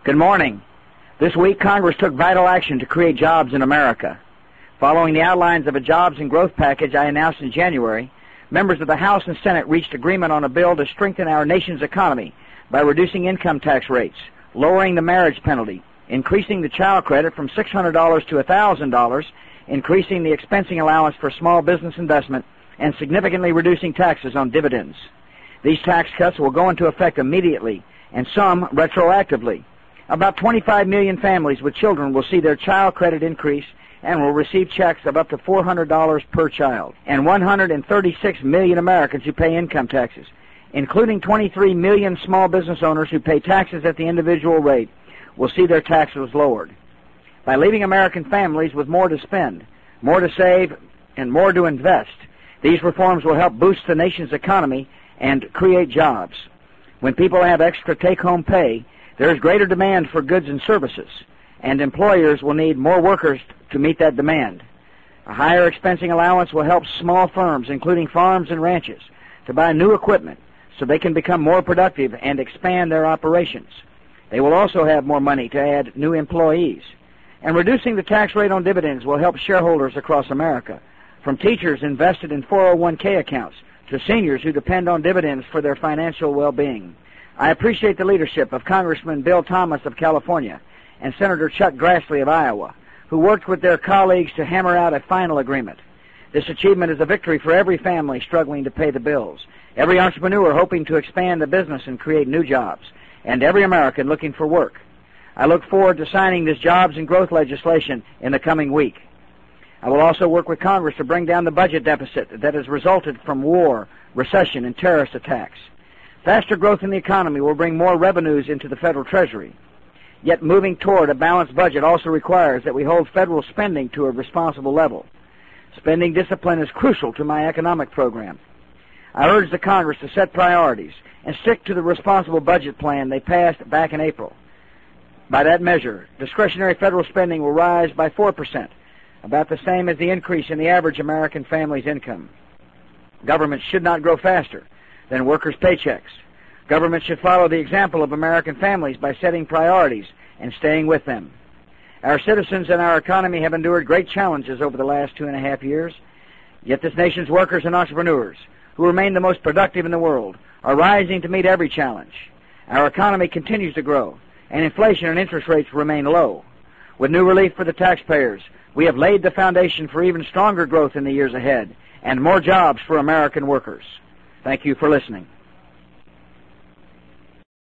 Good morning. This week, Congress took vital action to create jobs in America. Following the outlines of a jobs and growth package I announced in January, members of the House and Senate reached agreement on a bill to strengthen our nation's economy by reducing income tax rates, lowering the marriage penalty, increasing the child credit from $600 to $1,000, increasing the expensing allowance for small business investment, and significantly reducing taxes on dividends. These tax cuts will go into effect immediately, and some retroactively. About 25 million families with children will see their child credit increase and will receive checks of up to $400 per child. And 136 million Americans who pay income taxes, including 23 million small business owners who pay taxes at the individual rate, will see their taxes lowered. By leaving American families with more to spend, more to save, and more to invest, these reforms will help boost the nation's economy and create jobs. When people have extra take-home pay, there is greater demand for goods and services, and employers will need more workers to meet that demand. A higher expensing allowance will help small firms, including farms and ranches, to buy new equipment so they can become more productive and expand their operations. They will also have more money to add new employees. And reducing the tax rate on dividends will help shareholders across America, from teachers invested in 401k accounts to seniors who depend on dividends for their financial well-being. I appreciate the leadership of Congressman Bill Thomas of California and Senator Chuck Grassley of Iowa, who worked with their colleagues to hammer out a final agreement. This achievement is a victory for every family struggling to pay the bills, every entrepreneur hoping to expand the business and create new jobs, and every American looking for work. I look forward to signing this jobs and growth legislation in the coming week. I will also work with Congress to bring down the budget deficit that has resulted from war, recession, and terrorist attacks. Faster growth in the economy will bring more revenues into the federal treasury. Yet moving toward a balanced budget also requires that we hold federal spending to a responsible level. Spending discipline is crucial to my economic program. I urge the Congress to set priorities and stick to the responsible budget plan they passed back in April. By that measure, discretionary federal spending will rise by 4%, about the same as the increase in the average American family's income. Government should not grow faster than workers' paychecks. Government should follow the example of American families by setting priorities and staying with them. Our citizens and our economy have endured great challenges over the last 2.5 years, yet this nation's workers and entrepreneurs, who remain the most productive in the world, are rising to meet every challenge. Our economy continues to grow, and inflation and interest rates remain low. With new relief for the taxpayers, we have laid the foundation for even stronger growth in the years ahead and more jobs for American workers. Thank you for listening.